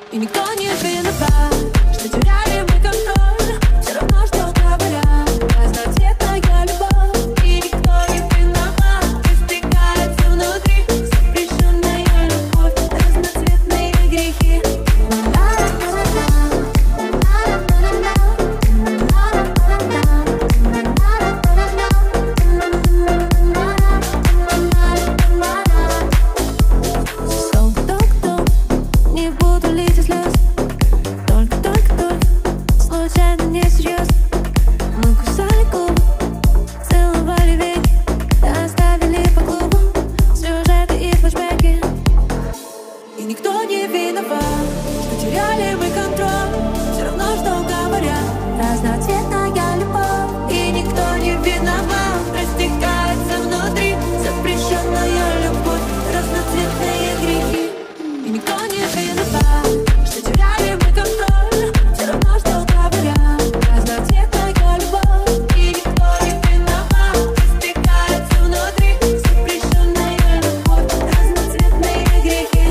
И никто не виноват, что теряли мы контроль. Все равно, что говорят, разноцветная любовь. И никто не виноват, растекается внутри запрещенная любовь, разноцветные грехи. Не буду лить из слез, только случайно, не серьезно. Мы кусали губы, целовали веки, оставили по клубу сюжеты и флешбеки. И никто не виноват, что теряли мы контроль. Все равно, что говорят, разноцветная любовь. И никто не виноват, растекается внутри запрещенная любовь, разноцветные грехи. И никто не виноват, что теряли мы контроль. Все равно, что говорят, разноцветная любовь. И никто не виноват, растекается внутри запрещенная любовь, разноцветные грехи.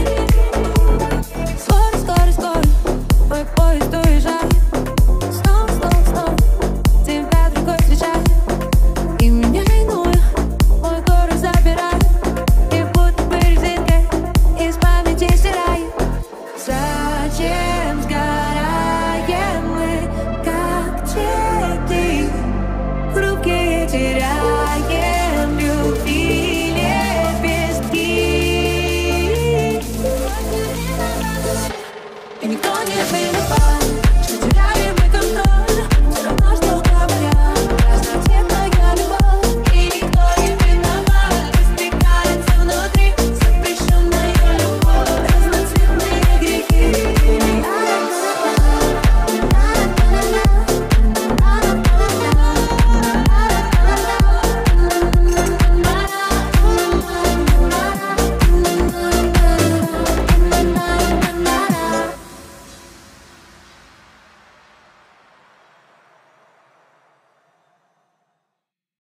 Скоро, мой поезд уезжает. Снова, тебя другой встречает. И меня иную мой город забирает. И будто бы резинкой из памяти стирает. Зачем сгораем мы, как цветы, хрупкие, теряем любви лепестки. И никто не виноват.